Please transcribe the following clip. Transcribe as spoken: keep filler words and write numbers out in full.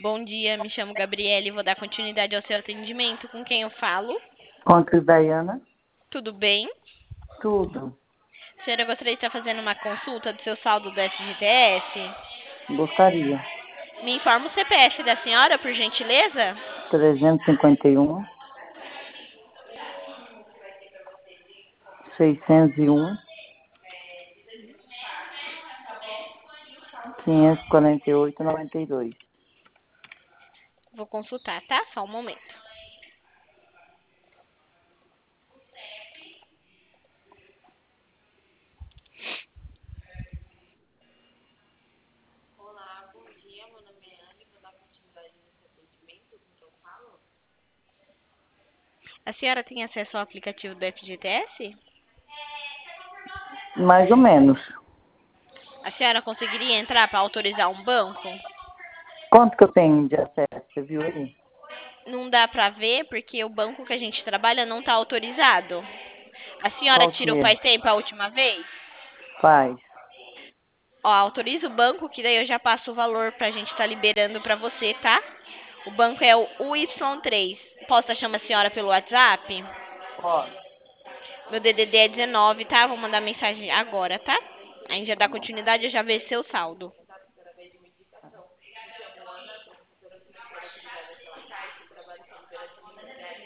Bom dia, me chamo Gabriele e vou dar continuidade ao seu atendimento. Com quem eu falo? Contra Dayana, Tudo bem? tudo. Senhora, eu gostaria de estar fazendo uma consulta do seu saldo do F G T S. Gostaria. Me informa o C P F da senhora, por gentileza? trezentos e cinquenta e um, seiscentos e um, quinhentos e quarenta e oito, noventa e dois. Vou consultar, tá? Só um momento. A senhora tem acesso ao aplicativo do F G T S? Mais ou menos. A senhora conseguiria entrar para autorizar um banco? Quanto que eu tenho de acesso? Você viu aí? Não dá para ver porque o banco que a gente trabalha não está autorizado. A senhora Qual que tirou é? faz tempo a última vez? Faz. Ó, autoriza o banco que daí eu já passo o valor pra gente estar liberando pra você, tá? O banco é o U Y três. Posso estar chamando a senhora pelo WhatsApp? Pode. Meu D D D é dezenove, tá? Vou mandar mensagem agora, tá? A gente já Tá dá bom. continuidade, eu já vejo seu saldo.